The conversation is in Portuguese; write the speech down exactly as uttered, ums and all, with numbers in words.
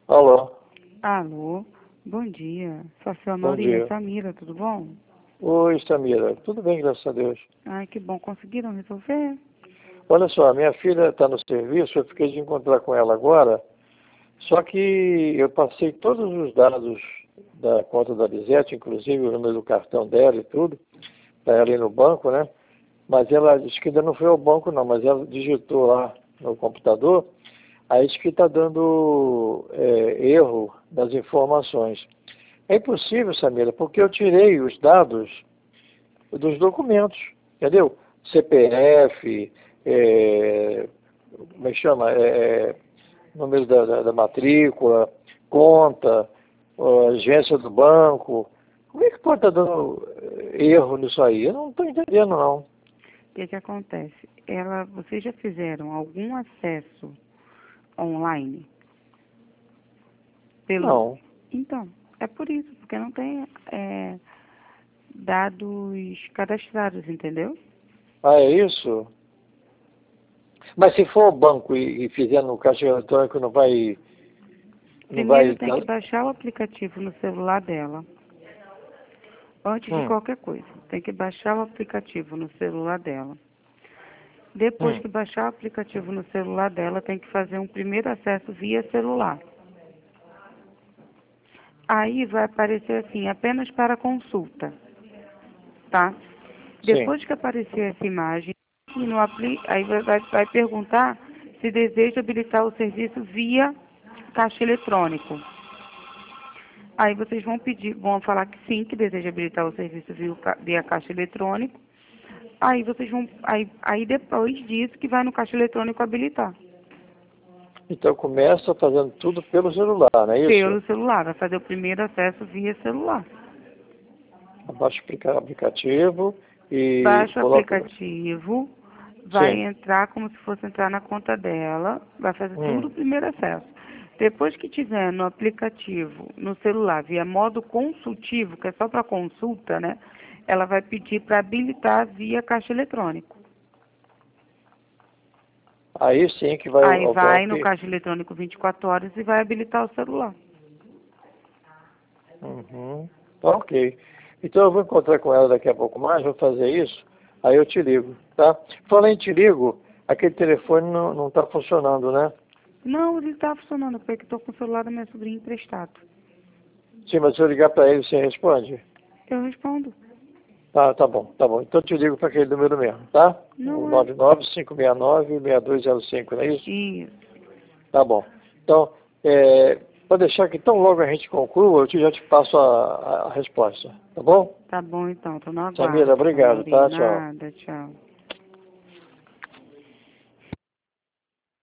Alô, Alô, bom dia. Sou a sua bom Maria dia. Samira, tudo bom? Oi, Samira. Tudo bem, graças a Deus. Ai, que bom, conseguiram resolver? Olha só, minha filha está no serviço, eu fiquei de encontrar com ela agora, só que eu passei todos os dados da conta da Lisete, inclusive o número do cartão dela e tudo, para ela ir no banco, né? Mas ela disse que ainda não foi ao banco não, mas ela digitou lá no computador, aí diz que está dando é, erro das informações. É impossível, Samira, porque eu tirei os dados dos documentos, entendeu? C P F, é, como é que chama? É, número da, da, da matrícula, conta, ó, agência do banco. Como é que pode estar dando erro nisso aí? Eu não estou entendendo, não. O que que acontece? Ela, vocês já fizeram algum acesso online? Pelo... Não. Então, é por isso, porque não tem é, dados cadastrados, entendeu? Ah, é isso? Mas se for ao banco e, e fizer no caixa eletrônico, não vai... Não Primeiro vai... tem que baixar o aplicativo no celular dela. Antes de Hum, qualquer coisa, tem que baixar o aplicativo no celular dela. Depois hum. que baixar o aplicativo no celular dela, tem que fazer um primeiro acesso via celular. Aí vai aparecer assim, apenas para consulta, tá? Sim. Depois que aparecer essa imagem, no apli... aí vai, vai, vai perguntar se deseja habilitar o serviço via caixa eletrônico. Aí vocês vão pedir, vão falar que sim, que deseja habilitar o serviço via, ca- via caixa eletrônico. Aí vocês vão, aí, aí depois disso que vai no caixa eletrônico habilitar. Então começa fazendo tudo pelo celular, não é isso? Pelo celular, vai fazer o primeiro acesso via celular. Abaixa o aplicativo e Baixa o coloca. aplicativo, vai Sim. entrar como se fosse entrar na conta dela, vai fazer tudo o Hum. primeiro acesso. Depois que tiver no aplicativo, no celular, via modo consultivo, que é só para consulta, né? Ela vai pedir para habilitar via caixa eletrônico. Aí sim que vai ao, Aí ao vai banco no e. caixa eletrônico vinte e quatro horas e vai habilitar o celular. Uhum. Tá, ok. Então eu vou encontrar com ela daqui a pouco mais, vou fazer isso, aí eu te ligo, tá? Falei em te ligo, aquele telefone não está funcionando, né? Não, ele está funcionando, porque eu estou com o celular da minha sobrinha emprestado. Sim, mas se eu ligar para ele, você responde? Eu respondo. Tá, tá bom, tá bom. Então eu te ligo para aquele número mesmo, tá? O Não é. nove nove cinco seis nove seis dois zero cinco, não é isso? Isso. Tá bom. Então, é, pode deixar que tão logo a gente conclua, eu te- já te passo a, a resposta. Tá bom? Tá bom então, tô no Samira, aguardo, obrigado, Mauri. tá? Tchau. Nada, tchau.